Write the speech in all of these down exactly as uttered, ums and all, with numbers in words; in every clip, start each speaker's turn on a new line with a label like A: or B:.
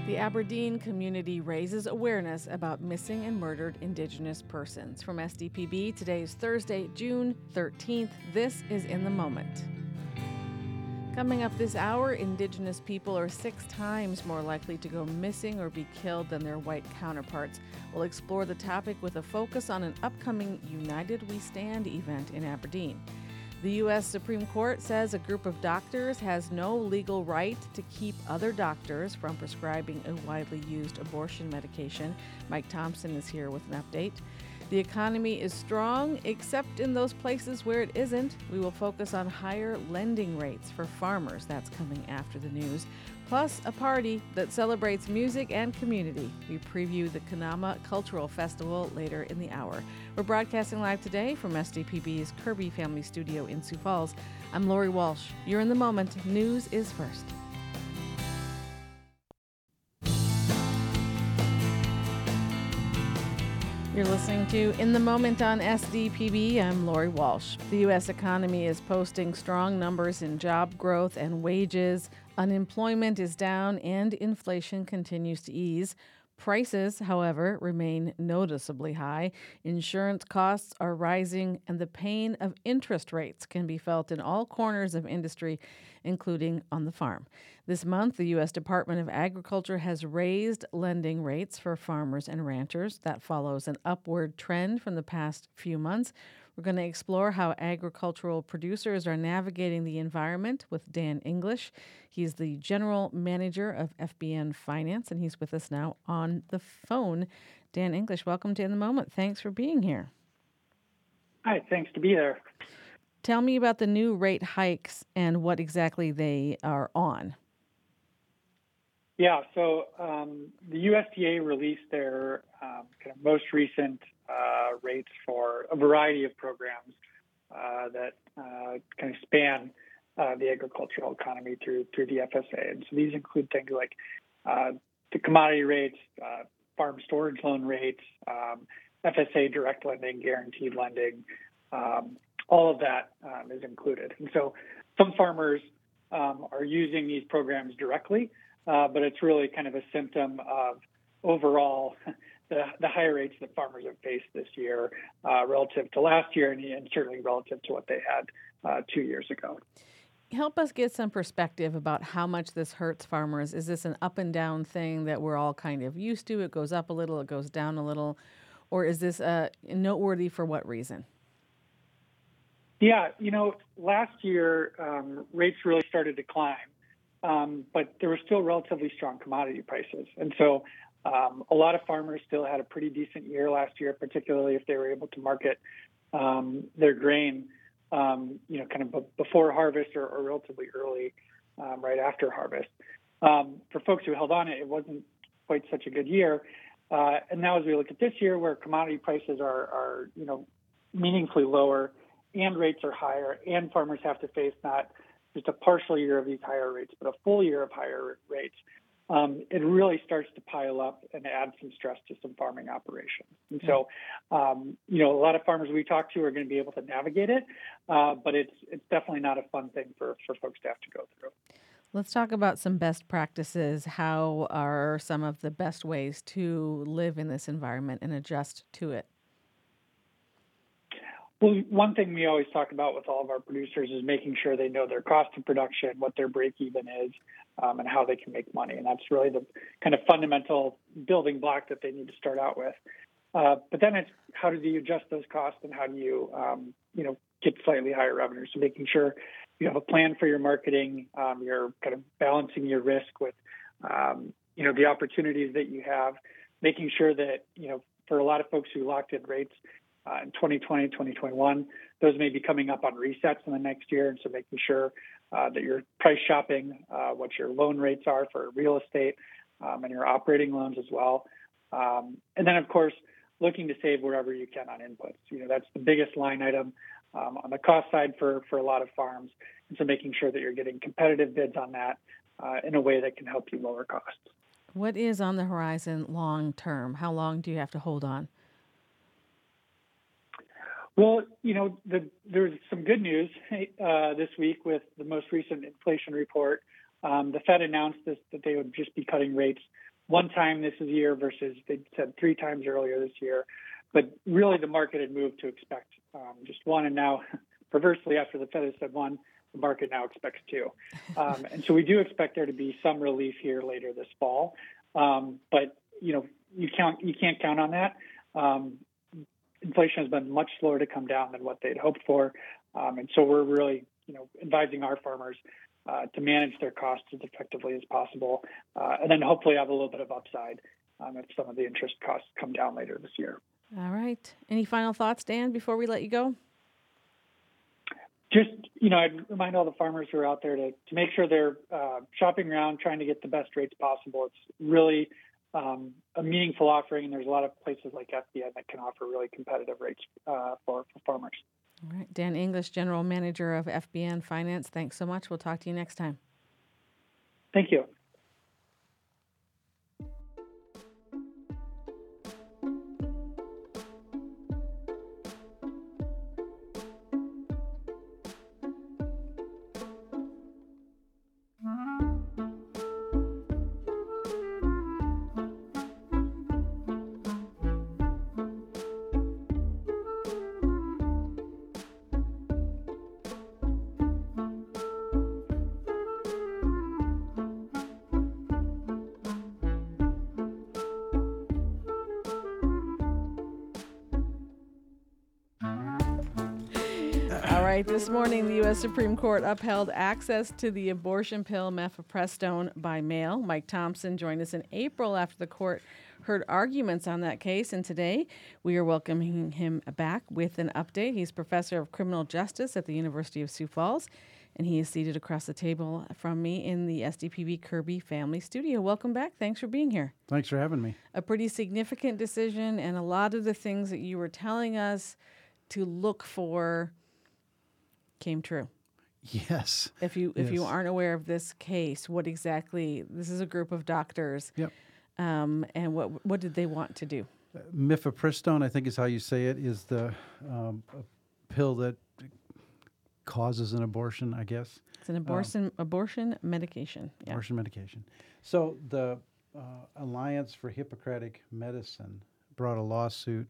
A: The Aberdeen community raises awareness about missing and murdered Indigenous persons. From S D P B, today is Thursday, June thirteenth. This is In the Moment. Coming up this hour, Indigenous people are six times more likely to go missing or be killed than their white counterparts. We'll explore the topic with a focus on an upcoming United We Stand event in Aberdeen. The U S Supreme Court says a group of doctors has no legal right to keep other doctors from prescribing a widely used abortion medication. Mike Thompson is here with an update. The economy is strong, except in those places where it isn't. We will focus on higher lending rates for farmers. That's coming after the news. Plus, a party that celebrates music and community. We preview the Kanama Cultural Festival later in the hour. We're broadcasting live today from S D P B's Kirby Family Studio in Sioux Falls. I'm Lori Walsh. You're in the moment. News is first. You're listening to In the Moment on S D P B. I'm Lori Walsh. The U S economy is posting strong numbers in job growth and wages. Unemployment is down and inflation continues to ease. Prices, however, remain noticeably high. Insurance costs are rising, and the pain of interest rates can be felt in all corners of industry, including on the farm. This month, the U S Department of Agriculture has raised lending rates for farmers and ranchers. That follows an upward trend from the past few months. We're going to explore how agricultural producers are navigating the environment with Dan English. He's the general manager of F B N Finance, and he's with us now on the phone. Dan English, welcome to In the Moment. Thanks for being here.
B: Hi, thanks to be there.
A: Tell me about the new rate hikes and what exactly they are on.
B: Yeah, so um, the U S D A released their um, kind of most recent uh, rates for a variety of programs uh, that uh, kind of span uh, the agricultural economy through through the F S A. And so these include things like uh, the commodity rates, uh, farm storage loan rates, um, F S A direct lending, guaranteed lending. Um, all of that um, is included. And so some farmers um, are using these programs directly. Uh, but it's really kind of a symptom of overall the, the higher rates that farmers have faced this year uh, relative to last year and, and certainly relative to what they had uh, two years ago.
A: Help us get some perspective about how much this hurts farmers. Is this an up and down thing that we're all kind of used to? It goes up a little, it goes down a little, or is this uh, noteworthy for what reason?
B: Yeah, you know, last year um, rates really started to climb. Um, but there were still relatively strong commodity prices. And so um, a lot of farmers still had a pretty decent year last year, particularly if they were able to market um, their grain, um, you know, kind of b- before harvest or, or relatively early, um, right after harvest. Um, for folks who held on it, it wasn't quite such a good year. Uh, and now as we look at this year where commodity prices are, are, you know, meaningfully lower and rates are higher and farmers have to face not just a partial year of these higher rates, but a full year of higher rates, um, it really starts to pile up and add some stress to some farming operations. And so, um, you know, a lot of farmers we talk to are going to be able to navigate it, uh, but it's it's definitely not a fun thing for, for folks to have to go through.
A: Let's talk about some best practices. How are some of the best ways to live in this environment and adjust to it?
B: Well, one thing we always talk about with all of our producers is making sure they know their cost of production, what their break even is, um, and how they can make money. And that's really the kind of fundamental building block that they need to start out with. Uh, but then it's how do you adjust those costs and how do you, um, you know, get slightly higher revenue? So making sure you have a plan for your marketing, um, you're kind of balancing your risk with, um, you know, the opportunities that you have, making sure that, you know, for a lot of folks who locked in rates, Uh, in twenty twenty, twenty twenty-one, those may be coming up on resets in the next year. And so making sure uh, that you're price shopping, uh, what your loan rates are for real estate um, and your operating loans as well. Um, and then, of course, looking to save wherever you can on inputs. You know, that's the biggest line item um, on the cost side for, for a lot of farms. And so making sure that you're getting competitive bids on that uh, in a way that can help you lower costs.
A: What is on the horizon long term? How long do you have to hold on?
B: Well, you know, the, there's some good news uh, this week with the most recent inflation report. Um, the Fed announced this, that they would just be cutting rates one time this year versus they said three times earlier this year. But really, the market had moved to expect um, just one, and now, perversely, after the Fed has said one, the market now expects two. Um, and so we do expect there to be some relief here later this fall. Um, but you know, you can't you can't count on that. Um, inflation has been much slower to come down than what they'd hoped for, um, and so we're really you know advising our farmers uh, to manage their costs as effectively as possible, uh, and then hopefully have a little bit of upside um, if some of the interest costs come down later this year.
A: All right. Any final thoughts, Dan, before we let you go?
B: Just, you know, I'd remind all the farmers who are out there to, to make sure they're uh, shopping around, trying to get the best rates possible. It's really um, a meaningful offering, and there's a lot of places like F B N that can offer really competitive rates uh, for, for farmers.
A: All right. Dan English, General Manager of F B N Finance, thanks so much. We'll talk to you next time.
B: Thank you.
A: All right, this morning, the U S Supreme Court upheld access to the abortion pill mifepristone by mail. Mike Thompson joined us in April after the court heard arguments on that case, and today we are welcoming him back with an update. He's professor of criminal justice at the University of Sioux Falls, and he is seated across the table from me in the S D P B Kirby Family Studio. Welcome back. Thanks for being here.
C: Thanks for having me.
A: A pretty significant decision, and a lot of the things that you were telling us to look for came true.
C: Yes.
A: If you if
C: yes.
A: you aren't aware of this case, what exactly? This is a group of doctors.
C: Yep.
A: Um, and what what did they want to do?
C: Uh, mifepristone, I think is how you say it, is the um, a pill that causes an abortion, I guess.
A: It's an abortion um, abortion medication. Yeah.
C: Abortion medication. So the uh, Alliance for Hippocratic Medicine brought a lawsuit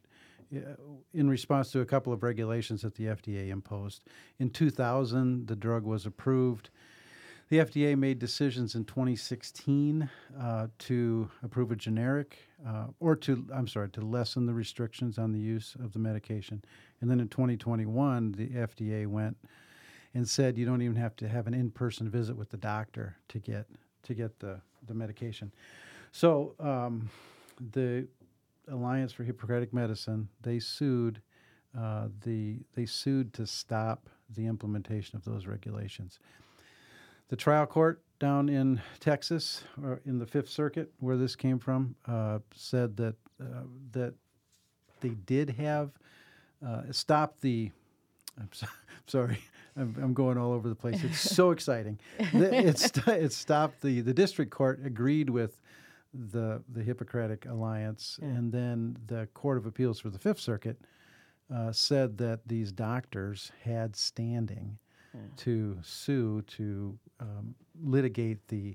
C: in response to a couple of regulations that the F D A imposed. In two thousand, the drug was approved. The F D A made decisions in twenty sixteen uh, to approve a generic, uh, or to, I'm sorry, to lessen the restrictions on the use of the medication. And then in twenty twenty-one, the F D A went and said you don't even have to have an in-person visit with the doctor to get to get the, the medication. So um, the Alliance for Hippocratic Medicine, they sued uh, the they sued to stop the implementation of those regulations. The trial court down in Texas, or in the Fifth Circuit, where this came from, uh, said that uh, that they did have uh, stopped the. I'm so, sorry, I'm, I'm going all over the place. It's so exciting. It st- it stopped the the district court agreed with the the Hippocratic Alliance, yeah. And then the Court of Appeals for the Fifth Circuit uh, said that these doctors had standing yeah. to sue, to um, litigate the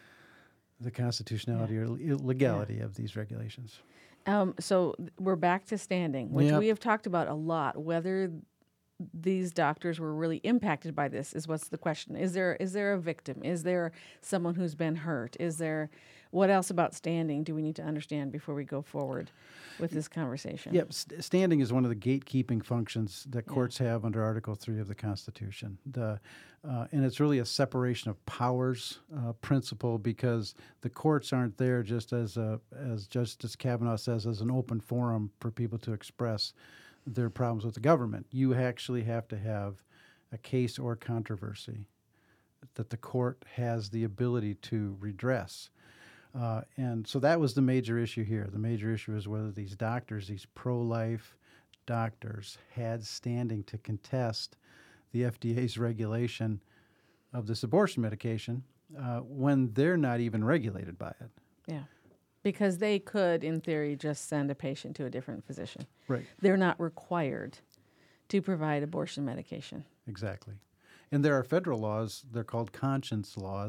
C: the constitutionality yeah. or legality yeah. of these regulations.
A: Um, so we're back to standing, which
C: yep.
A: we have talked about a lot. Whether these doctors were really impacted by this is what's the question. Is there is there a victim? Is there someone who's been hurt? Is there what else about standing do we need to understand before we go forward with this conversation?
C: Yep, st- standing is one of the gatekeeping functions that courts yeah. have under Article three of the Constitution. The, uh, and it's really a separation of powers uh, principle, because the courts aren't there just as a, as Justice Kavanaugh says, as an open forum for people to express their problems with the government. You actually have to have a case or controversy that the court has the ability to redress. Uh, and so that was the major issue here. The major issue is whether these doctors, these pro-life doctors, had standing to contest the F D A's regulation of this abortion medication uh, when they're not even regulated by it.
A: Yeah. Because they could, in theory, just send a patient to a different physician.
C: Right.
A: They're not required to provide abortion medication.
C: Exactly. And there are federal laws, they're called conscience laws,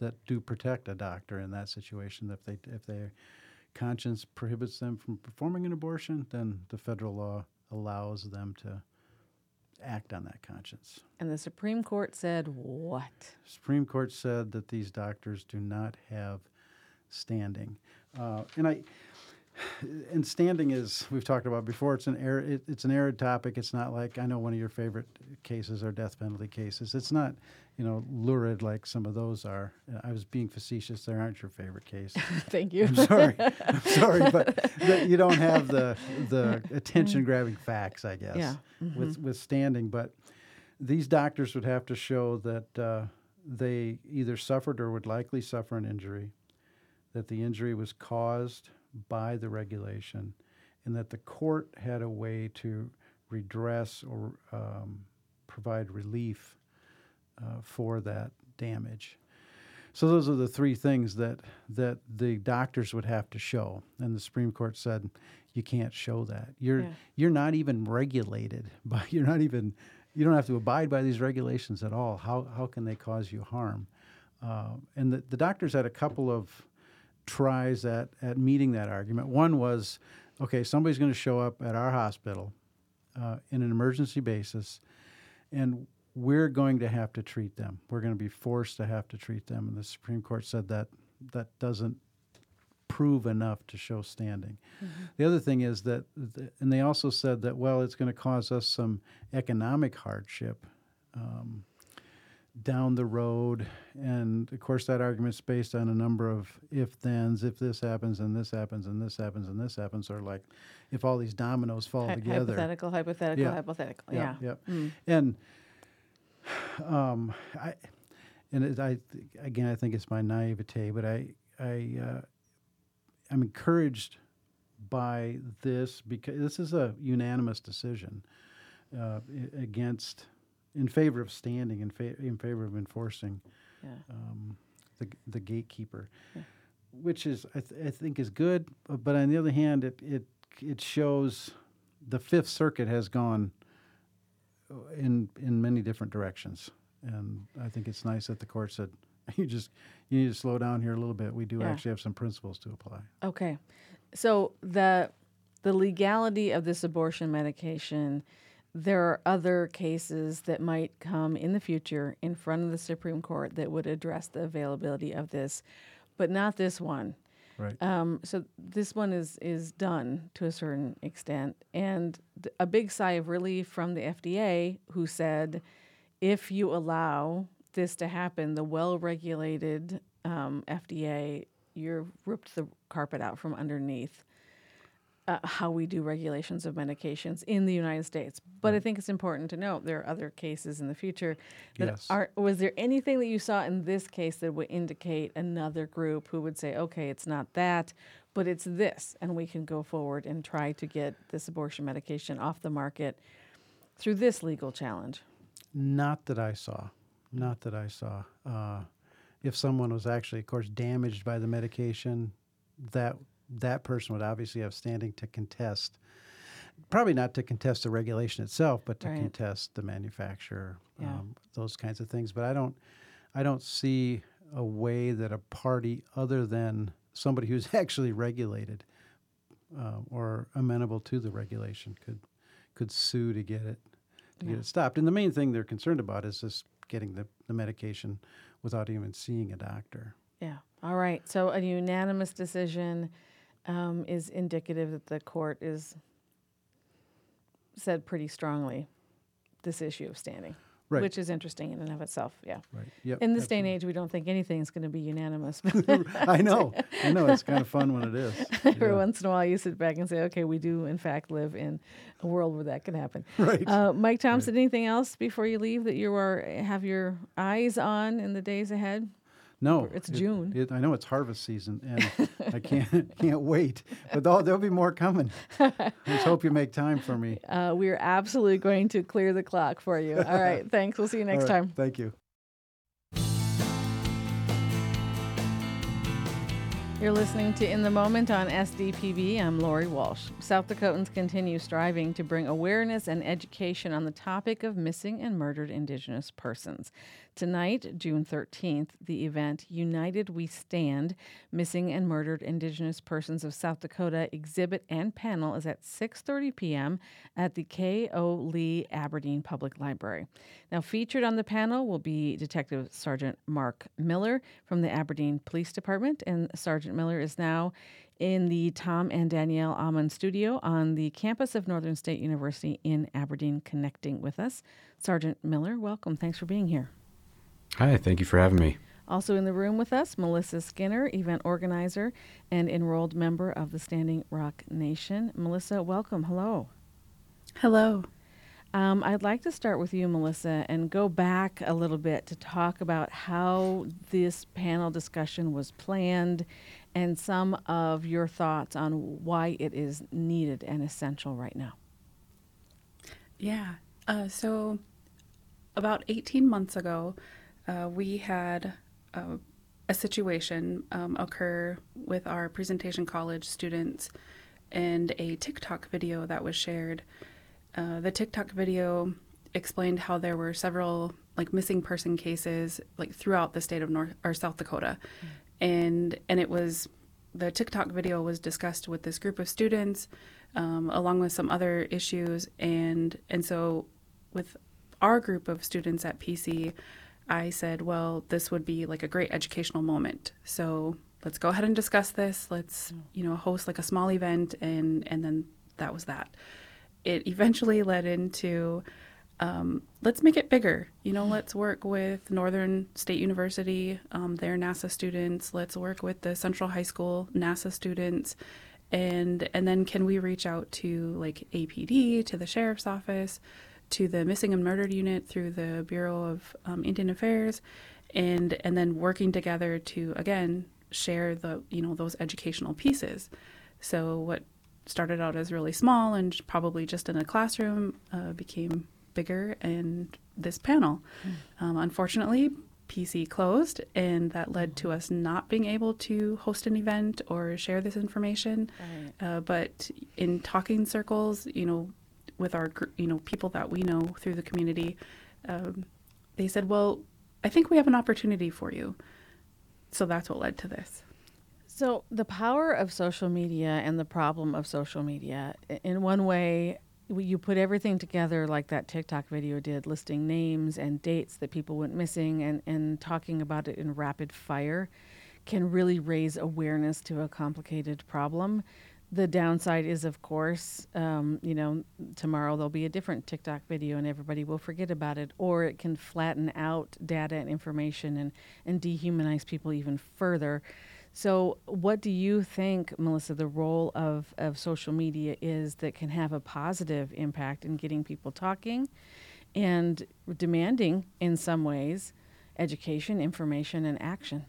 C: that do protect a doctor in that situation. If they if their conscience prohibits them from performing an abortion, then the federal law allows them to act on that conscience.
A: And the Supreme Court said what?
C: Supreme Court said that these doctors do not have standing. Uh, and I, and standing is, we've talked about before, it's an arid, it, it's an arid topic. It's not like, I know one of your favorite cases are death penalty cases. It's not, you know, lurid like some of those are. I was being facetious. They aren't your favorite case.
A: Thank you.
C: I'm sorry. I'm sorry, but the, you don't have the the attention-grabbing facts, I guess,
A: Yeah. Mm-hmm.
C: with, with standing. But these doctors would have to show that uh, they either suffered or would likely suffer an injury, that the injury was caused by the regulation, and that the court had a way to redress or um, provide relief uh, for that damage. So those are the three things that that the doctors would have to show, and the Supreme Court said you can't show that. You're
A: Yeah.
C: you're not even regulated by. You're not even. You don't have to abide by these regulations at all. How how can they cause you harm? Uh, and the, the doctors had a couple of tries at, at meeting that argument. One was, okay, somebody's going to show up at our hospital uh, in an emergency basis, and we're going to have to treat them. We're going to be forced to have to treat them. And the Supreme Court said that that doesn't prove enough to show standing. Mm-hmm. The other thing is that, th- and they also said that, well, it's going to cause us some economic hardship um, down the road. And of course, that argument's based on a number of if-thens, if this happens and this happens and this happens and this happens, or like if all these dominoes fall
A: Hy-
C: together.
A: Hypothetical, hypothetical,
C: Yeah.
A: hypothetical.
C: Yeah,
A: Yeah.
C: yeah.
A: Mm.
C: And um, I, and it, I again, I think it's my naivete, but I, I, uh, I'm encouraged by this because this is a unanimous decision uh, i- against, in favor of standing, in, fa- in favor of enforcing
A: Yeah.
C: um, the the gatekeeper,
A: Yeah.
C: which is I, th- I think is good. uh, But on the other hand, it it it shows the Fifth Circuit has gone in in many different directions, and I think it's nice that the court said you just you need to slow down here a little bit. We do
A: Yeah.
C: actually have some principles to apply.
A: Okay. So the the legality of this abortion medication, there are other cases that might come in the future in front of the Supreme Court that would address the availability of this, but not this one.
C: Right.
A: Um, so this one is is done to a certain extent, and th- a big sigh of relief from the F D A, who said, if you allow this to happen, the well-regulated um, F D A, you're ripped the carpet out from underneath uh, how we do regulations of medications in the United States. But I think it's important to note there are other cases in the future that
C: Yes.
A: are. Was there anything that you saw in this case that would indicate another group who would say, okay, it's not that, but it's this, and we can go forward and try to get this abortion medication off the market through this legal challenge?
C: Not that I saw. Not that I saw. Uh, if someone was actually, of course, damaged by the medication, that that person would obviously have standing to contest. Probably not to contest the regulation itself, but to
A: Right.
C: contest the manufacturer,
A: Yeah.
C: um, those kinds of things. But I don't, I don't see a way that a party other than somebody who's actually regulated uh, or amenable to the regulation could could sue to get it to
A: Yeah.
C: get it stopped. And the main thing they're concerned about is just getting the, the medication without even seeing a doctor.
A: Yeah. All right. So a unanimous decision um, is indicative that the court is said pretty strongly this issue of standing,
C: Right.
A: which is interesting in and of itself. Yeah.
C: Right. Yep.
A: In this day and age, we don't think anything's going to be unanimous.
C: I know. I know. It's kind of fun when it is.
A: Every
C: Yeah.
A: once in a while, you sit back and say, okay, we do, in fact, live in a world where that can happen.
C: Right.
A: Uh, Mike Thompson, anything else before you leave that you are have your eyes on in the days ahead?
C: No,
A: It's
C: it-
A: June.
C: It, I know it's harvest season, and I can't can't wait. But there'll, there'll be more coming. I just hope you make time for me.
A: Uh, we are absolutely going to clear the clock for you. All right. Thanks. We'll see you next
C: All right,
A: time.
C: Thank you.
A: You're listening to In the Moment on S D P B. I'm Lori Walsh. South Dakotans continue striving to bring awareness and education on the topic of missing and murdered Indigenous persons. Tonight, June thirteenth, the event United We Stand, Missing and Murdered Indigenous Persons of South Dakota exhibit and panel is at six thirty p.m. at the K O. Lee Aberdeen Public Library. Now, featured on the panel will be Detective Sergeant Mark Miller from the Aberdeen Police Department, and Sergeant Miller is now in the Tom and Danielle Amon studio on the campus of Northern State University in Aberdeen, connecting with us. Sergeant Miller, welcome. Thanks for being here.
D: Hi, thank you for having me.
A: Also in the room with us, Melissa Skinner, event organizer and enrolled member of the Standing Rock Nation. Melissa, welcome. Hello.
E: Hello.
A: Um, I'd like to start with you, Melissa, and go back a little bit to talk about how this panel discussion was planned and some of your thoughts on why it is needed and essential right now.
E: Yeah. Uh, so about eighteen months ago, uh, we had uh, a situation um, occur with our presentation college students and a TikTok video that was shared. Uh, the TikTok video explained how there were several like missing person cases like throughout the state of North or South Dakota, mm. and and it was the TikTok video was discussed with this group of students, um, along with some other issues, and and so with our group of students at P C, I said, well, this would be like a great educational moment. So let's go ahead and discuss this. Let's, you know, host like a small event, and and then that was that. It eventually led into, um, let's make it bigger. You know, let's work with Northern State University, um, their NASA students. Let's work with the Central High School NASA students. And and then can we reach out to like A P D, to the Sheriff's Office, to the Missing and Murdered Unit through the Bureau of um, Indian Affairs, and and then working together to, again, share the, you know, those educational pieces. So what started out as really small and probably just in a classroom uh, became bigger, and this panel. Mm. Um, unfortunately, P C closed, and that led to us not being able to host an event or share this information. Right. Uh, but in talking circles, you know, with our, you know, people that we know through the community, um, they said, well, I think we have an opportunity for you. So that's what led to this.
A: So the power of social media and the problem of social media, in one way, you put everything together like that TikTok video did, listing names and dates that people went missing and, and talking about it in rapid fire, can really raise awareness to a complicated problem. The downside is, of course, um, you know, tomorrow there'll be a different TikTok video and everybody will forget about it, or it can flatten out data and information and, and dehumanize people even further. So what do you think, Melissa, the role of, of social media is that can have a positive impact in getting people talking and demanding, in some ways, education, information, and action?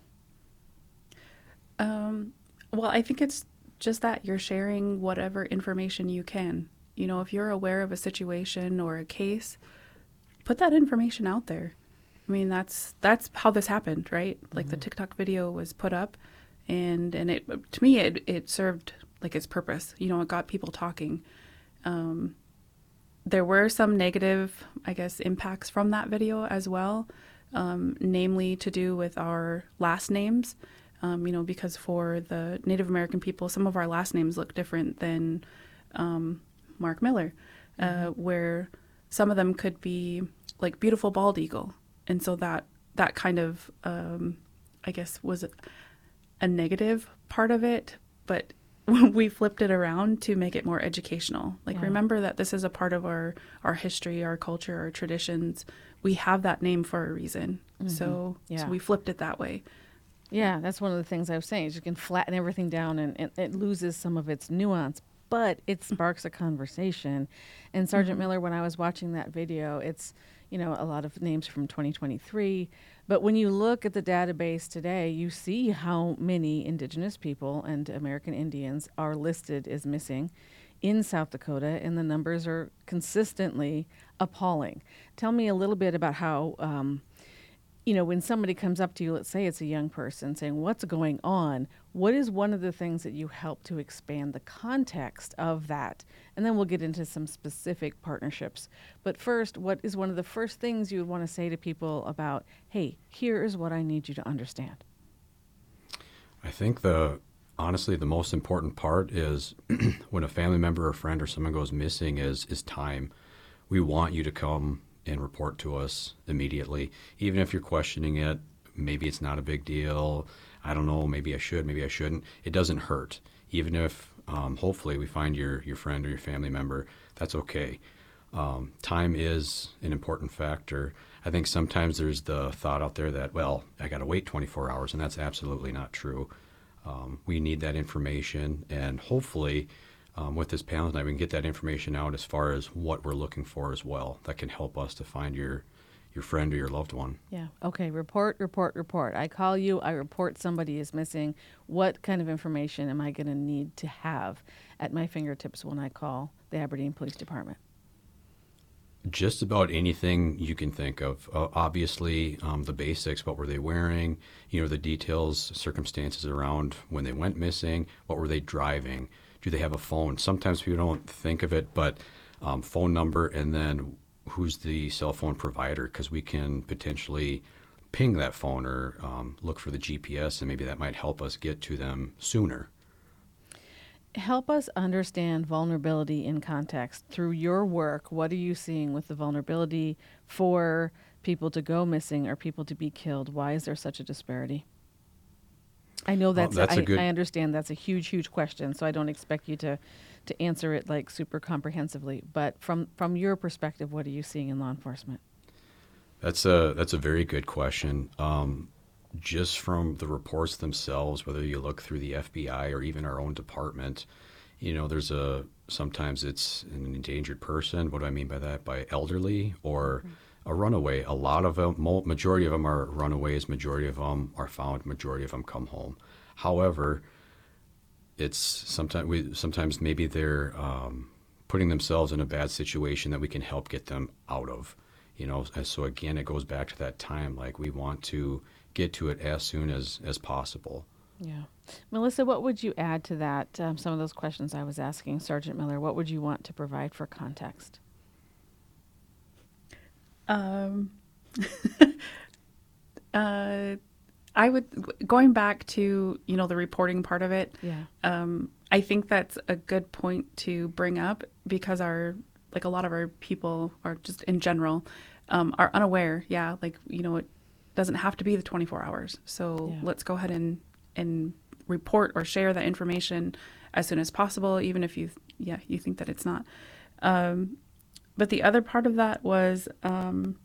E: Um, well, I think it's just that you're sharing whatever information you can. You know, if you're aware of a situation or a case, put that information out there. I mean, that's that's how this happened, right? Like mm-hmm. the TikTok video was put up, and and it to me it it served like its purpose. You know, it got people talking. Um, there were some negative, I guess, impacts from that video as well, um, namely to do with our last names. Um, you know, because for the Native American people, some of our last names look different than um, Mark Miller, uh, mm-hmm. where some of them could be like Beautiful Bald Eagle. And so that that kind of, um, I guess, was a, a negative part of it. But we flipped it around to make it more educational. Like, yeah. Remember that this is a part of our, our history, our culture, our traditions. We have that name for a reason. Mm-hmm. So, yeah. so we flipped it that way.
A: Yeah, that's one of the things I was saying. Is you can flatten everything down and, and it loses some of its nuance, but it sparks a conversation. And Sergeant mm-hmm. Miller, when I was watching that video, it's, you know, a lot of names from twenty twenty-three. But when you look at the database today, you see how many Indigenous people and American Indians are listed as missing in South Dakota, and the numbers are consistently appalling. Tell me a little bit about how... Um, you know, when somebody comes up to you, let's say it's a young person saying, what's going on? What is one of the things that you help to expand the context of that? And then we'll get into some specific partnerships. But first, what is one of the first things you would want to say to people about, hey, here is what I need you to understand?
D: I think the honestly the most important part is when a family member or friend or someone goes missing is is time. We want you to come and report to us immediately, even if you're questioning it. Maybe it's not a big deal. I don't know. Maybe I should. Maybe I shouldn't. It doesn't hurt. Even if um, hopefully we find your your friend or your family member, that's okay. Um, time is an important factor. I think sometimes there's the thought out there that, well, I got to wait twenty-four hours, and that's absolutely not true. Um, we need that information, and hopefully um, with this panel tonight, we can get that information out as far as what we're looking for as well. That can help us to find your your friend or your loved one.
A: Yeah. Okay. Report, report, report. I call you. I report somebody is missing. What kind of information am I going to need to have at my fingertips when I call the Aberdeen Police Department?
D: Just about anything you can think of. Uh, obviously, um, the basics. What were they wearing? You know, the details, circumstances around when they went missing. What were they driving? Do they have a phone? Sometimes people don't think of it, but um, phone number and then who's the cell phone provider, because we can potentially ping that phone or um, look for the G P S, and maybe that might help us get to them sooner.
A: Help us understand vulnerability in context. Through your work, what are you seeing with the vulnerability for people to go missing or people to be killed? Why is there such a disparity? I know that's,
D: well, that's
A: a,
D: a good...
A: I, I understand that's a huge, huge question, so I don't expect you to to answer it like super comprehensively. But from, from your perspective, what are you seeing in law enforcement?
D: That's a that's a very good question. Um, just from the reports themselves, whether you look through the F B I or even our own department, you know, there's a sometimes it's an endangered person. What do I mean by that? By elderly or mm-hmm. a runaway. A lot of them, majority of them are runaways. Majority of them are found. Majority of them come home. However, it's sometimes we sometimes maybe they're um, putting themselves in a bad situation that we can help get them out of. You know, and so again, it goes back to that time. Like we want to get to it as soon as as possible.
A: Yeah, Melissa, what would you add to that? Um, some of those questions I was asking Sergeant Miller. What would you want to provide for context?
E: Um. uh. I would, going back to, you know, the reporting part of it,
A: yeah.
E: um, I think that's a good point to bring up because our, like a lot of our people are just in general, um, are unaware. Yeah. Like, you know, it doesn't have to be the twenty-four hours. So yeah. let's go ahead and, and report or share that information as soon as possible, even if you, yeah, you think that it's not. Um, but the other part of that was, um,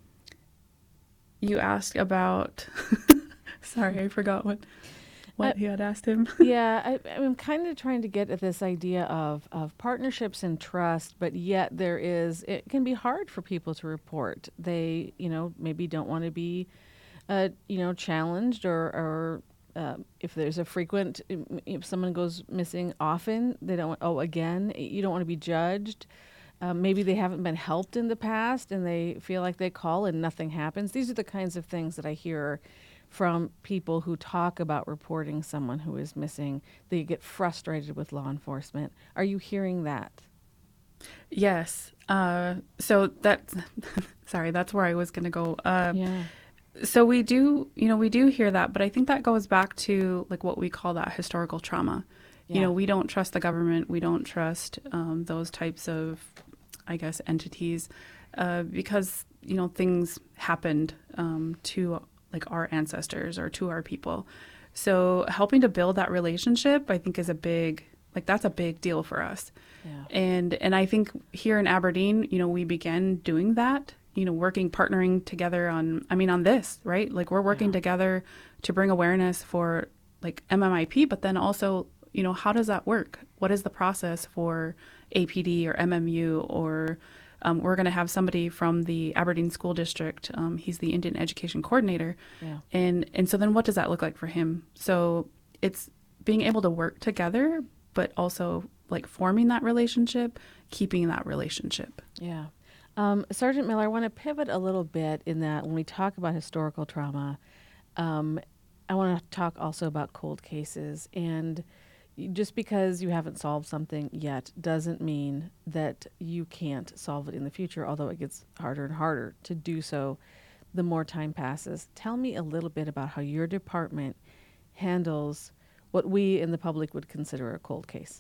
E: you asked about... Sorry, I forgot what what uh, he had asked him.
A: yeah, I, I'm kind of trying to get at this idea of, of partnerships and trust, but yet there is, it can be hard for people to report. They, you know, maybe don't want to be, uh, you know, challenged or, or uh, if there's a frequent, if someone goes missing often, they don't, oh, again, you don't want to be judged. Um, maybe they haven't been helped in the past and they feel like they call and nothing happens. These are the kinds of things that I hear from people who talk about reporting someone who is missing. They get frustrated with law enforcement. Are you hearing that?
E: Yes. Uh, so that's, sorry, that's where I was going to go. Uh,
A: yeah.
E: So we do, you know, we do hear that, but I think that goes back to like what we call that historical trauma. Yeah. You know, we don't trust the government. We don't trust um, those types of, I guess, entities uh, because, you know, things happened um, to like our ancestors or to our people. So helping to build that relationship, I think is a big, like that's a big deal for us.
A: Yeah.
E: And, and I think here in Aberdeen, you know, we began doing that, you know, working, partnering together on, I mean, on this, right? Like we're working yeah. together to bring awareness for like M M I P, but then also, you know, how does that work? What is the process for A P D or M M U or Um, we're going to have somebody from the Aberdeen School District. Um, he's the Indian Education Coordinator.
A: Yeah.
E: And and so then what does that look like for him? So it's being able to work together, but also like forming that relationship, keeping that relationship.
A: Yeah. Um, Sergeant Miller, I want to pivot a little bit in that when we talk about historical trauma, um, I want to talk also about cold cases. And just because you haven't solved something yet doesn't mean that you can't solve it in the future, although it gets harder and harder to do so the more time passes. Tell me a little bit about how your department handles what we in the public would consider a cold case.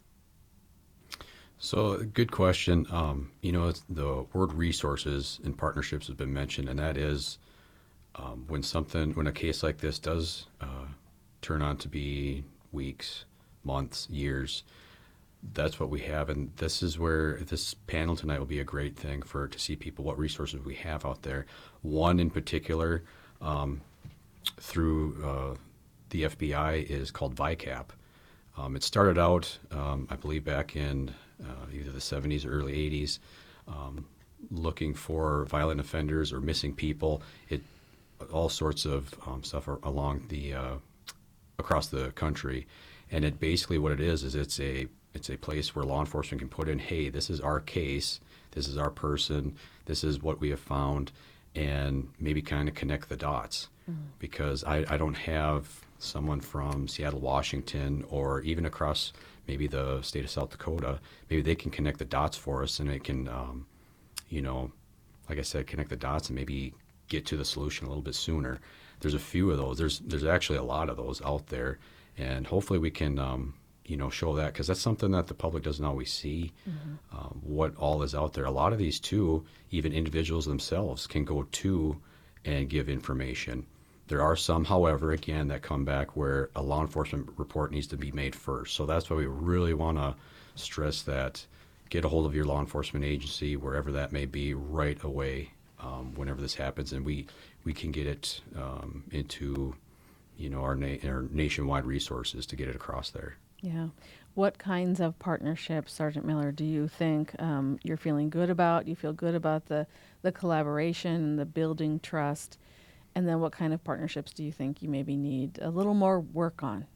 D: So, good question. Um, you know, it's the word resources and partnerships has been mentioned, and that is um, when something, when a case like this does uh, turn on to be weeks, months, years, that's what we have. And this is where this panel tonight will be a great thing for to see people what resources we have out there. One in particular, um, through uh, the F B I, is called V I CAP. Um, it started out, um, I believe, back in uh, either the seventies or early eighties, um, looking for violent offenders or missing people. It all sorts of um, stuff are along the uh, across the country, and it basically what it is is it's a it's a place where law enforcement can put in, hey, this is our case, this is our person, this is what we have found, and maybe kind of connect the dots. Mm-hmm. Because I, I don't have someone from Seattle, Washington, or even across maybe the state of South Dakota. Maybe they can connect the dots for us, and it can, um, you know, like I said, connect the dots and maybe get to the solution a little bit sooner. There's a few of those. There's there's actually a lot of those out there, and hopefully we can, um, you know, show that, because that's something that the public doesn't always see. Mm-hmm. um, what all is out there. A lot of these too, even individuals themselves can go to and give information. There are some, however, again, that come back where a law enforcement report needs to be made first. So that's why we really want to stress that. Get a hold of your law enforcement agency, wherever that may be, right away um, whenever this happens, and we, we can get it um, into, you know, our, na- our nationwide resources to get it across there.
A: Yeah. What kinds of partnerships, Sergeant Miller, do you think um, you're feeling good about? You feel good about the, the collaboration, the building trust? And then what kind of partnerships do you think you maybe need a little more work on?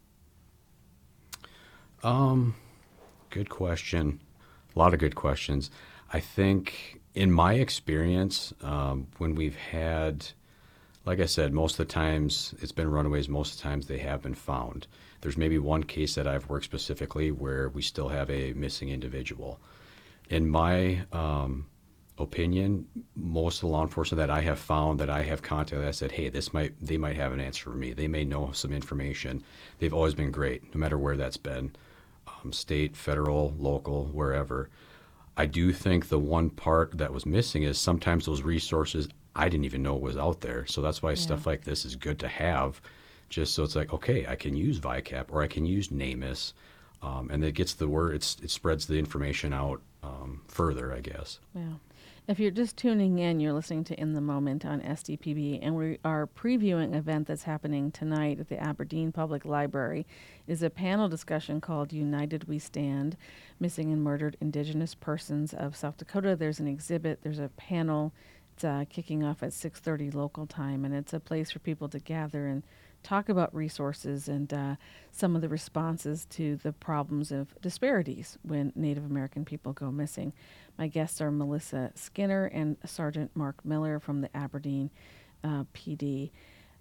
D: Um, good question. A lot of good questions. I think in my experience, um, when we've had, like I said, most of the times it's been runaways, most of the times they have been found. There's maybe one case that I've worked specifically where we still have a missing individual. In my um, opinion, most of the law enforcement that I have found, that I have contacted, I said, hey, this might they might have an answer for me. They may know some information. They've always been great, no matter where that's been, um, state, federal, local, wherever. I do think the one part that was missing is sometimes those resources I didn't even know was out there. So that's why yeah. stuff like this is good to have, just so it's like, okay, I can use V I CAP or I can use NamUs, um, and it gets the word, it's, it spreads the information out um, further, I guess.
A: Yeah. If you're just tuning in, you're listening to In the Moment on S D P B, and we are previewing an event that's happening tonight at the Aberdeen Public Library. It is a panel discussion called United We Stand, Missing and Murdered Indigenous Persons of South Dakota. There's an exhibit, there's a panel. It's uh, kicking off at six thirty local time, and it's a place for people to gather and talk about resources and uh, some of the responses to the problems of disparities when Native American people go missing. My guests are Melissa Skinner and Sergeant Mark Miller from the Aberdeen uh, P D.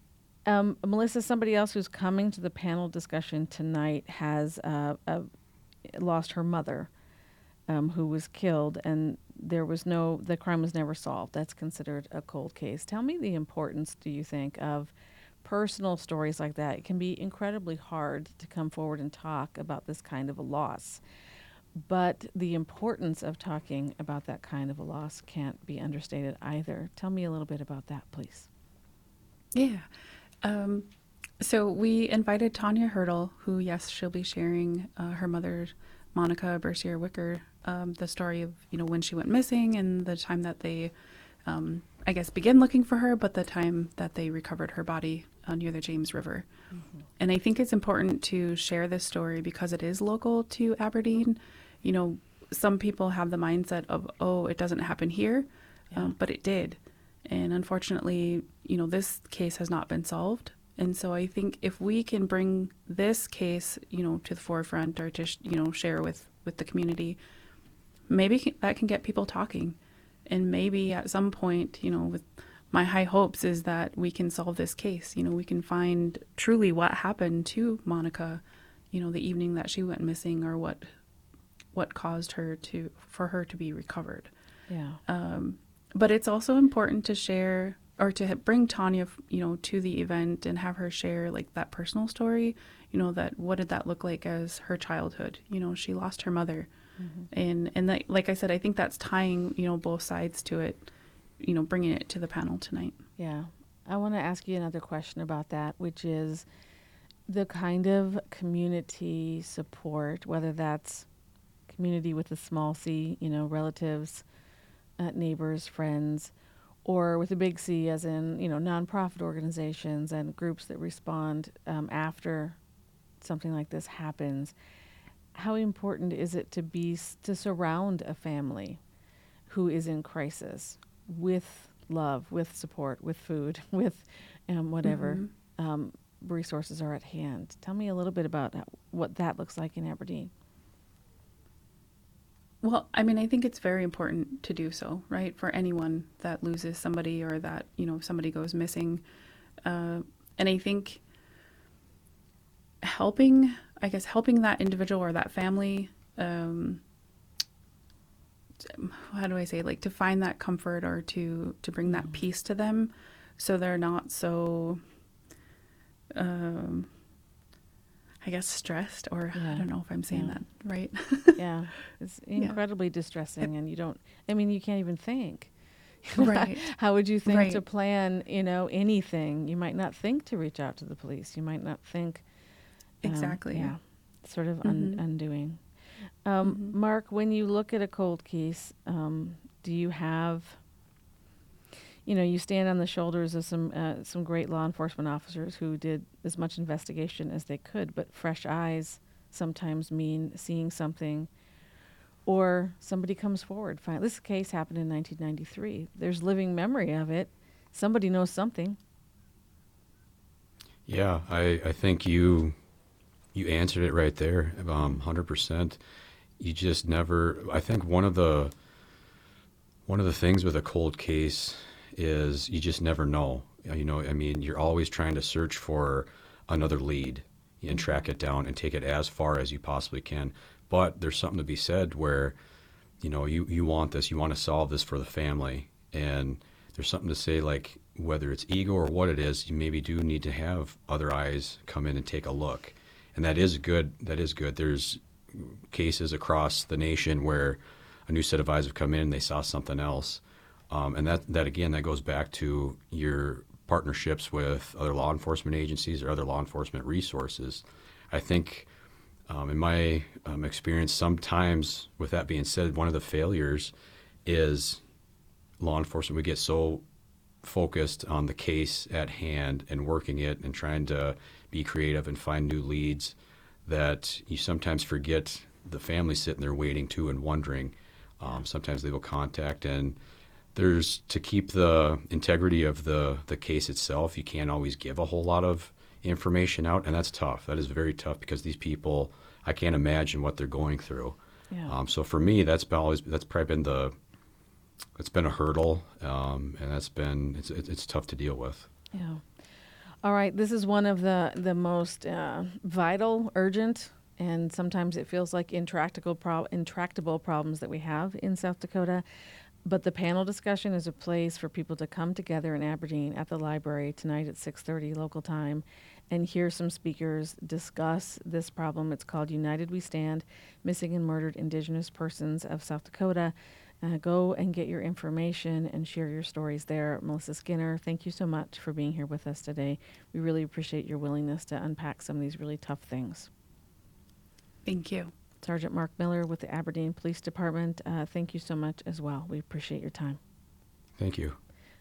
A: Um, Melissa, somebody else who's coming to the panel discussion tonight has uh, uh, lost her mother, um, who was killed, and there was no, the crime was never solved. That's considered a cold case. Tell me the importance, do you think, of personal stories like that. It can be incredibly hard to come forward and talk about this kind of a loss. But the importance of talking about that kind of a loss can't be understated either. Tell me a little bit about that, please.
E: Yeah. Um, so we invited Tanya Hurdle, who, yes, she'll be sharing uh, her mother, Monica Bercier Wicker, um, the story of, you know, when she went missing and the time that they, um, I guess, began looking for her, but the time that they recovered her body uh, near the James River. Mm-hmm. And I think it's important to share this story because it is local to Aberdeen. You know, some people have the mindset of, oh, it doesn't happen here, yeah. um, but it did. And unfortunately, you know, this case has not been solved. And so I think if we can bring this case, you know, to the forefront or to, you know, share with, with the community, maybe that can get people talking. And maybe at some point, you know, with my high hopes is that we can solve this case. You know, we can find truly what happened to Monica, you know, the evening that she went missing, or what what caused her to for her to be recovered.
A: Yeah.
E: Um, but it's also important to share, or to bring Tanya, you know, to the event and have her share like that personal story. You know, that what did that look like as her childhood? You know, she lost her mother, mm-hmm. and and that, like I said, I think that's tying, you know, both sides to it. You know, bringing it to the panel tonight.
A: Yeah. I want to ask you another question about that, which is the kind of community support, whether that's community with a small c, you know, relatives, uh, neighbors, friends, or with a big C as in, you know, nonprofit organizations and groups that respond um, after something like this happens. How important is it to be, to surround a family who is in crisis with love, with support, with food, with um, whatever mm-hmm. um, resources are at hand? Tell me a little bit about what that looks like in Aberdeen.
E: Well, I mean, I think it's very important to do so, right? For anyone that loses somebody, or that, you know, somebody goes missing. Uh, and I think helping, I guess, helping that individual or that family, um, how do I say, like to find that comfort, or to, to bring that peace to them, so they're not so, um, I guess, stressed, or yeah. I don't know if I'm saying yeah. that right.
A: Yeah, it's incredibly yeah. distressing, and you don't, I mean, you can't even think.
E: Right.
A: How would you think
E: right.
A: to plan, you know, anything? You might not think to reach out to the police. You might not think. Um,
E: exactly.
A: Yeah, sort of un- mm-hmm. undoing. Um, mm-hmm. Mark, when you look at a cold case, um, do you have, you know, you stand on the shoulders of some uh, some great law enforcement officers who did as much investigation as they could, but fresh eyes sometimes mean seeing something, or somebody comes forward. Find, this case happened in nineteen ninety-three. There's living memory of it. Somebody knows something.
D: Yeah, I, I think you you answered it right there, um, one hundred percent. You just never, I think one of the one of the things with a cold case is you just never know. You know, I mean, you're always trying to search for another lead and track it down and take it as far as you possibly can. But there's something to be said where, you know, you, you want this, you want to solve this for the family. And there's something to say, like, whether it's ego or what it is, you maybe do need to have other eyes come in and take a look. And that is good. That is good. There's cases across the nation where a new set of eyes have come in and they saw something else. Um, and that, that, again, that goes back to your partnerships with other law enforcement agencies or other law enforcement resources. I think, um, in my um, experience, sometimes, with that being said, one of the failures is law enforcement. We get so focused on the case at hand and working it and trying to be creative and find new leads that you sometimes forget the family sitting there waiting too and wondering. Um, sometimes they will contact, and there's, to keep the integrity of the, the case itself, you can't always give a whole lot of information out, and that's tough. That is very tough, because these people, I can't imagine what they're going through.
A: Yeah. Um,
D: so for me, that's been always, that's probably been the, it's been a hurdle, um, and that's been, it's, it's tough to deal with.
A: Yeah. All right. This is one of the, the most uh, vital, urgent, and sometimes it feels like intractable, pro- intractable problems that we have in South Dakota. But the panel discussion is a place for people to come together in Aberdeen at the library tonight at six thirty local time and hear some speakers discuss this problem. It's called United We Stand, Missing and Murdered Indigenous Persons of South Dakota. Uh, go and get your information and share your stories there. Melissa Skinner, thank you so much for being here with us today. We really appreciate your willingness to unpack some of these really tough things.
E: Thank you.
A: Sergeant Mark Miller with the Aberdeen Police Department, uh, thank you so much as well. We appreciate your time.
D: Thank you.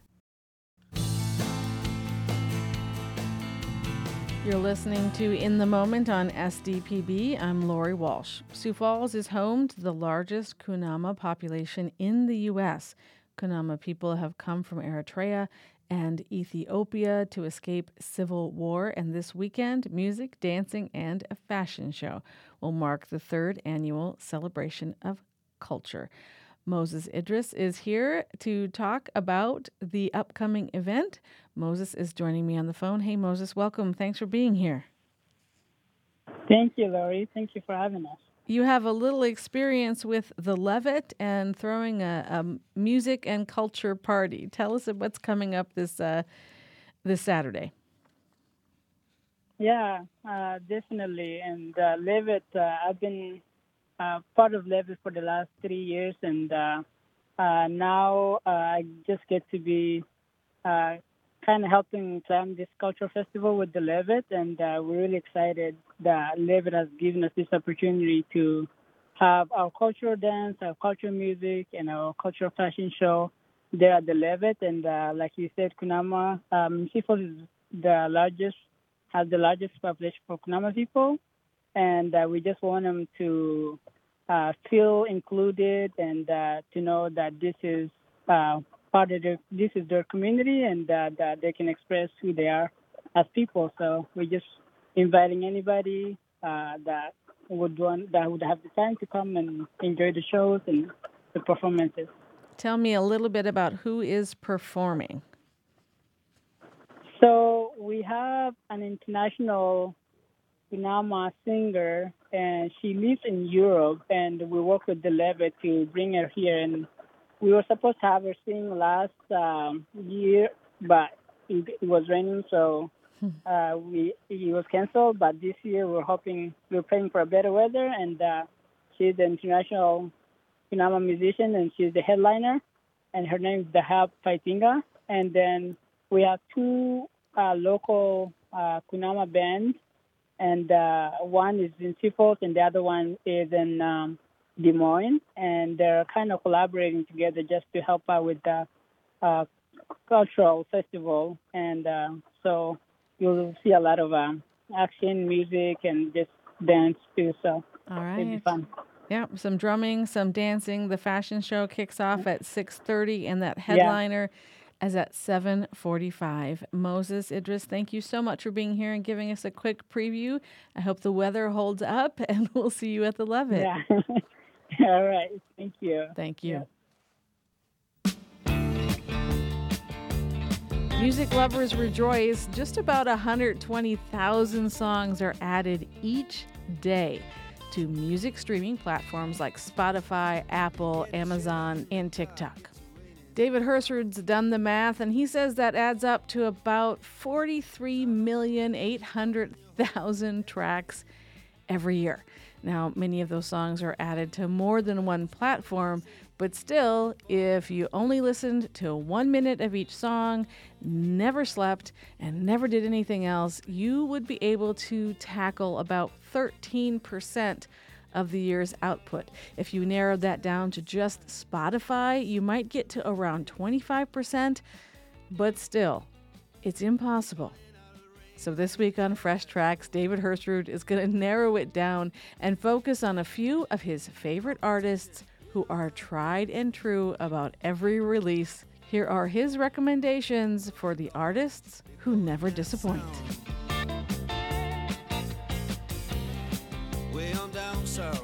A: You're listening to In the Moment on S D P B. I'm Lori Walsh. Sioux Falls is home to the largest Kunama population in the U S. Kunama people have come from Eritrea and Ethiopia to escape civil war, and this weekend, music, dancing, and a fashion show will mark the third annual celebration of culture. Moses Idris is here to talk about the upcoming event. Moses is joining me on the phone. Hey, Moses, welcome. Thanks for being here.
F: Thank you, Lori. Thank you for having us.
A: You have a little experience with the Levitt and throwing a, a music and culture party. Tell us what's coming up this uh, this Saturday.
F: Yeah, uh, definitely. And uh, Levitt, uh, I've been uh, part of Levitt for the last three years, and uh, uh, now uh, I just get to be uh, kind of helping plan this cultural festival with the Levitt, and uh, we're really excited that Levitt has given us this opportunity to have our cultural dance, our cultural music, and our cultural fashion show there at the Levitt. And uh, like you said, Kunama, um, Seafood is the largest, has the largest population for Kunama people, and uh, we just want them to uh, feel included and uh, to know that this is uh, part of their, this is their community, and uh, that they can express who they are as people. So we're just inviting anybody uh, that would want, that would have the time to come and enjoy the shows and the performances.
A: Tell me a little bit about who is performing.
F: So we have an international Kunama singer, and she lives in Europe, and we work with the Levitt to bring her here. And we were supposed to have her sing last um, year, but it, it was raining, so uh, we it was canceled. But this year we're hoping, we're praying for better weather, and uh, she's an international Kunama musician, and she's the headliner, and her name is Dahab Faitinga. And then we have two uh, local uh, Kunama bands, and uh, one is in Seaforth and the other one is in um, Des Moines, and they're kind of collaborating together just to help out with the uh, cultural festival. And uh, so you'll see a lot of um, action, music, and just dance too, so
A: All right.
F: it'll be fun.
A: Yeah, some drumming, some dancing. The fashion show kicks off at six thirty, and that headliner yeah. is at seven forty-five. Moses Idris, thank you so much for being here and giving us a quick preview. I hope the weather holds up, and we'll see you at the Levitt.
F: Yeah. All right. Thank you.
A: Thank you.
F: Yeah.
A: Music lovers rejoice. Just about one hundred twenty thousand songs are added each day to music streaming platforms like Spotify, Apple, Amazon, and TikTok. David Hersrud's done the math, and he says that adds up to about forty-three million eight hundred thousand tracks every year. Now, many of those songs are added to more than one platform, but still, if you only listened to one minute of each song, never slept, and never did anything else, you would be able to tackle about thirteen percent of the year's output. If you narrowed that down to just Spotify, you might get to around twenty-five percent, but still, it's impossible. So this week on Fresh Tracks, David Hersrud is going to narrow it down and focus on a few of his favorite artists who are tried and true about every release. Here are his recommendations for the artists who never disappoint.
G: Way on down south,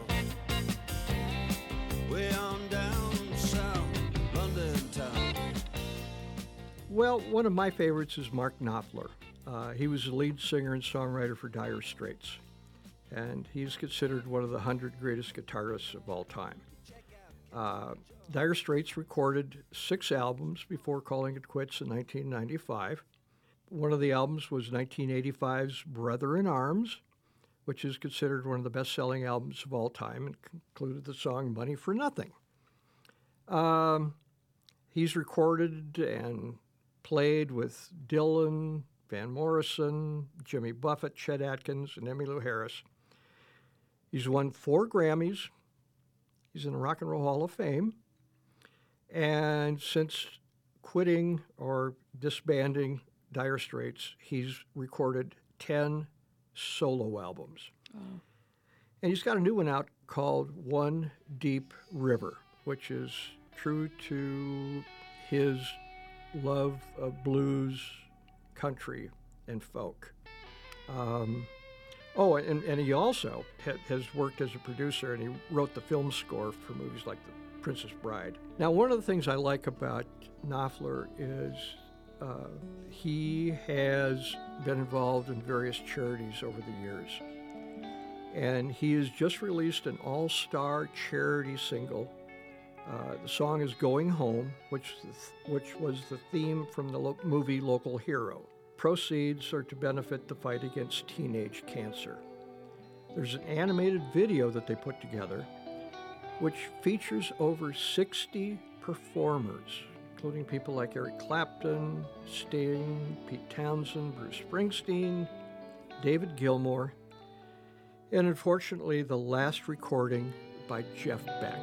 G: way on down south, London town.
H: Well, one of my favorites is Mark Knopfler. Uh, he was the lead singer and songwriter for Dire Straits, and he's considered one of the hundred greatest guitarists of all time. Uh, Dire Straits recorded six albums before calling it quits in nineteen ninety-five. One of the albums was nineteen eighty-five's Brother in Arms, which is considered one of the best-selling albums of all time and included the song Money for Nothing. Um, he's recorded and played with Dylan, Van Morrison, Jimmy Buffett, Chet Atkins, and Emmylou Harris. He's won four Grammys. He's in the Rock and Roll Hall of Fame. And since quitting or disbanding Dire Straits, he's recorded ten solo albums. Oh. And he's got a new one out called One Deep River, which is true to his love of blues, country, and folk. Um, oh, and, and he also ha- has worked as a producer, and he wrote the film score for movies like The Princess Bride. Now, one of the things I like about Knopfler is uh, he has been involved in various charities over the years. And he has just released an all-star charity single. Uh, the song is Going Home, which, which was the theme from the lo- movie Local Hero. Proceeds are to benefit the fight against teenage cancer. There's an animated video that they put together, which features over sixty performers, including people like Eric Clapton, Sting, Pete Townsend, Bruce Springsteen, David Gilmour, and unfortunately the last recording by Jeff Beck.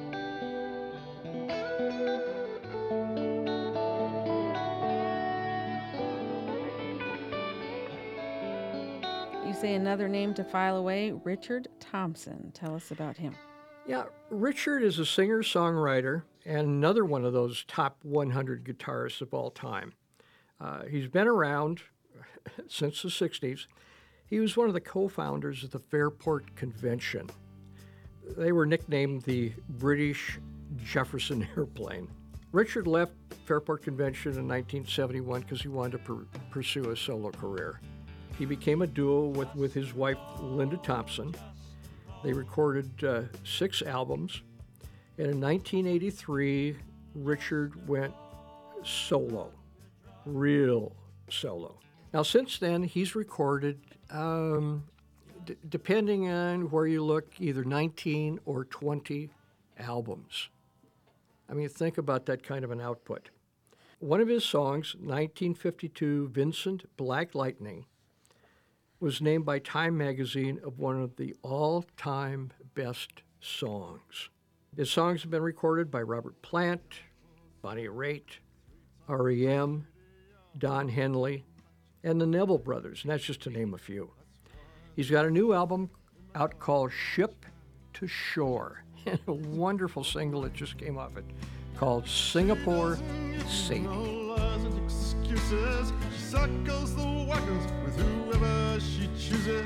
A: You say another name to file away, Richard Thompson. Tell us about him.
H: Yeah, Richard is a singer-songwriter and another one of those top one hundred guitarists of all time. Uh, he's been around since the sixties. He was one of the co-founders of the Fairport Convention. They were nicknamed the British Jefferson Airplane. Richard left Fairport Convention in nineteen seventy-one because he wanted to per- pursue a solo career. He became a duo with, with his wife, Linda Thompson. They recorded uh, six albums. And in nineteen eighty-three, Richard went solo, real solo. Now, since then, he's recorded, um, d- depending on where you look, either nineteen or twenty albums. I mean, think about that kind of an output. One of his songs, nineteen fifty-two, Vincent Black Lightning, was named by Time magazine of one of the all-time best songs. His songs have been recorded by Robert Plant, Bonnie Raitt, R E M, Don Henley, and the Neville Brothers, and that's just to name a few. He's got a new album out called Ship to Shore, and a wonderful single that just came off it called Singapore Sadie. Excuses. She circles the wagons with whoever she chooses.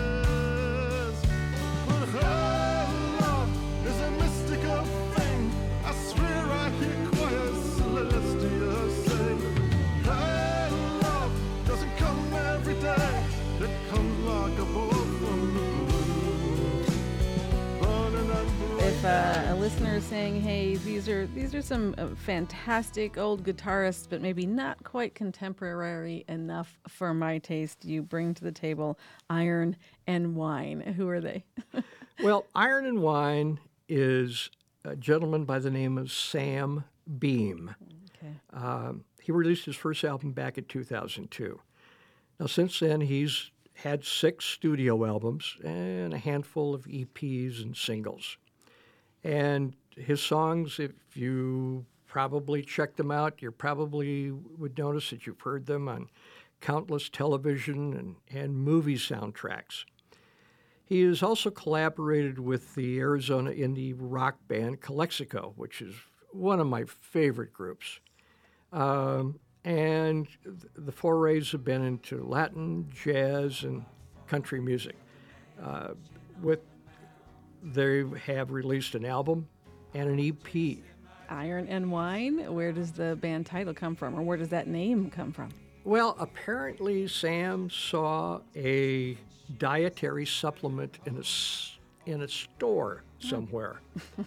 H: But her love is a mystical thing. I swear I hear choirs celestial sing. Her love doesn't come every day. It comes like a bolt from the blue. Burning and blue.
A: If uh, a listener is saying, hey, these are these are some uh, fantastic old guitarists, but maybe not quite contemporary enough for my taste, you bring to the table Iron and Wine. Who are they?
H: Well, Iron and Wine is a gentleman by the name of Sam Beam.
A: Okay.
H: Um, he released his first album back in two thousand two. Now, since then, he's had six studio albums and a handful of E Ps and singles. And his songs, if you probably check them out, you probably would notice that you've heard them on countless television and, and movie soundtracks. He has also collaborated with the Arizona indie rock band Calexico, which is one of my favorite groups. Um, and the forays have been into Latin, jazz, and country music. Uh, with They have released an album and an E P.
A: Iron and Wine? Where does the band title come from, or where does that name come from?
H: Well, apparently Sam saw a dietary supplement in a, in a store somewhere.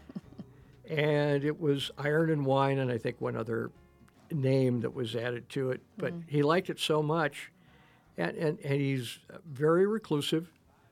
H: And it was Iron and Wine, and I think one other name that was added to it. But mm. he liked it so much, and, and, and he's very reclusive.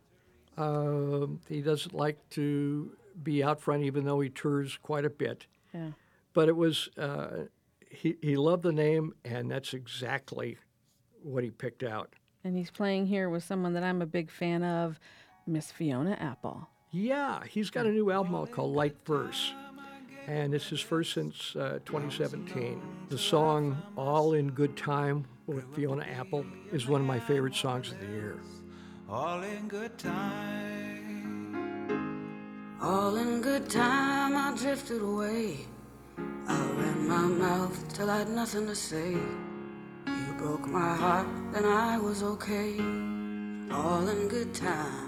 H: Uh, he doesn't like to be out front, even though he tours quite a bit.
A: Yeah.
H: But it was, uh, he, he loved the name, and that's exactly what he picked out.
A: And he's playing here with someone that I'm a big fan of, Miss Fiona Apple.
H: Yeah, he's got a new album out called Light Verse, and it's his first since uh, twenty seventeen. The song All in Good Time with Fiona Apple is one of my favorite songs of the year.
G: All in good time. All in good time, I drifted away. I ran my mouth till I had nothing to say. You broke my heart, then I was okay. All in good time.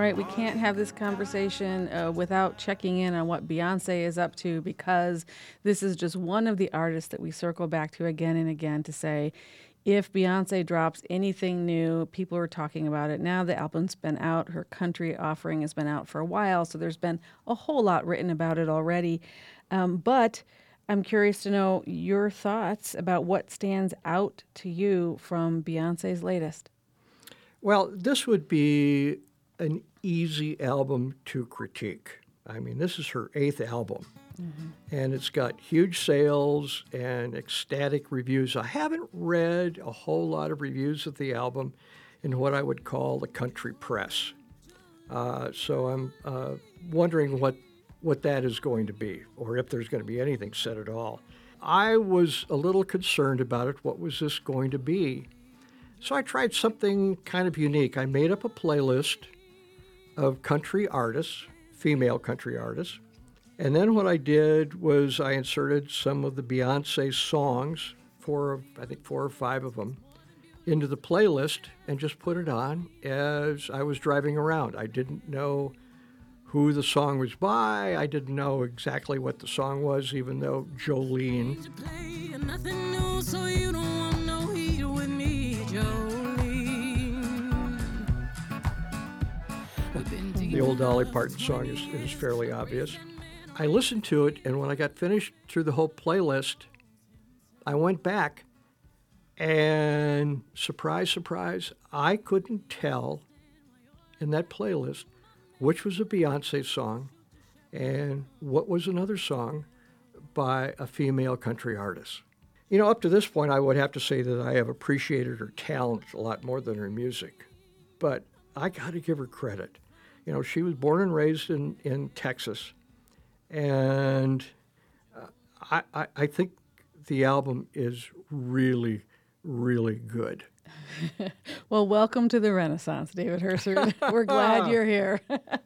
A: right, we can't have this conversation uh, without checking in on what Beyonce is up to, because this is just one of the artists that we circle back to again and again to say, if Beyonce drops anything new, people are talking about it. Now the album's been out. Her country offering has been out for a while, so there's been a whole lot written about it already. Um, but I'm curious to know your thoughts about what stands out to you from Beyonce's latest.
H: Well, this would be an easy album to critique. I mean, this is her eighth album, mm-hmm. and it's got huge sales and ecstatic reviews. I haven't read a whole lot of reviews of the album in what I would call the country press. Uh, so I'm uh, wondering what, what that is going to be, or if there's going to be anything said at all. I was a little concerned about it. What was this going to be? So I tried something kind of unique. I made up a playlist of country artists, female country artists, and then what I did was I inserted some of the Beyonce songs, four, I think four or five of them, into the playlist and just put it on as I was driving around. I didn't know who the song was by. I didn't know exactly what the song was, even though Jolene. The old Dolly Parton song is, is fairly obvious. I listened to it, and when I got finished through the whole playlist, I went back, and surprise, surprise, I couldn't tell in that playlist which was a Beyonce song and what was another song by a female country artist. You know, up to this point, I would have to say that I have appreciated her talent a lot more than her music, but I got to give her credit. You know, she was born and raised in, in Texas, and uh, I, I, I think the album is really, really good.
A: Well, welcome to the Renaissance, David Hersert. We're glad you're here.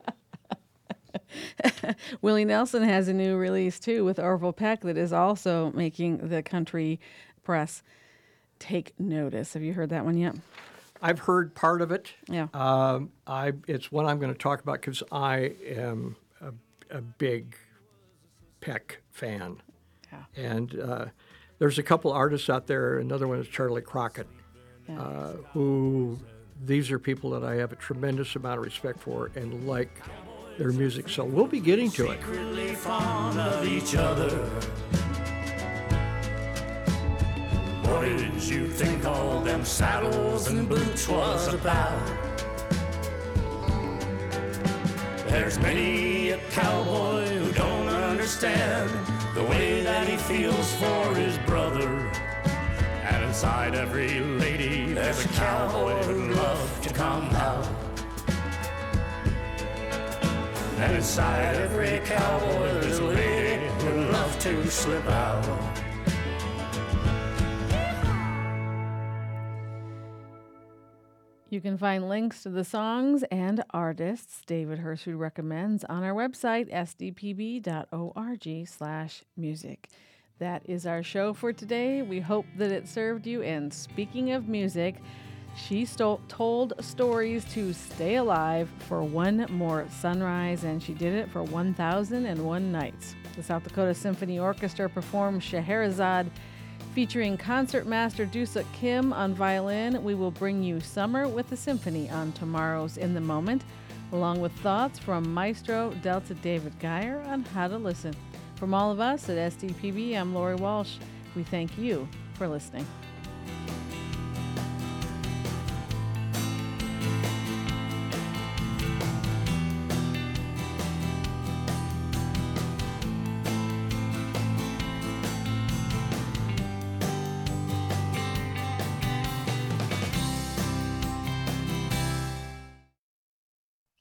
A: Willie Nelson has a new release, too, with Orville Peck that is also making the country press take notice. Have you heard that one yet?
H: I've heard part of it.
A: Yeah.
H: Um, I it's one I'm going to talk about because I am a, a big Peck fan. Yeah. And uh, there's a couple artists out there. Another one is Charlie Crockett, yeah. uh, who these are people that I have a tremendous amount of respect for and like their music. So we'll be getting to it.
I: Secretly fond of each other. What did you think all them saddles and boots was about? There's many a cowboy who don't understand the way that he feels for his brother. And inside every lady there's a cowboy who'd love to come out. And inside every cowboy there's a lady who'd love to slip out.
A: You can find links to the songs and artists David Hersert recommends on our website, s d p b dot org slash music. That is our show for today. We hope that it served you. And speaking of music, she stole, told stories to stay alive for one more sunrise, and she did it for one thousand one nights. The South Dakota Symphony Orchestra performed Scheherazade, featuring concertmaster Dusuk Kim on violin. We will bring you Summer with the Symphony on tomorrow's In the Moment, along with thoughts from Maestro Delta David Geyer on how to listen. From all of us at S D P B, I'm Lori Walsh. We thank you for listening.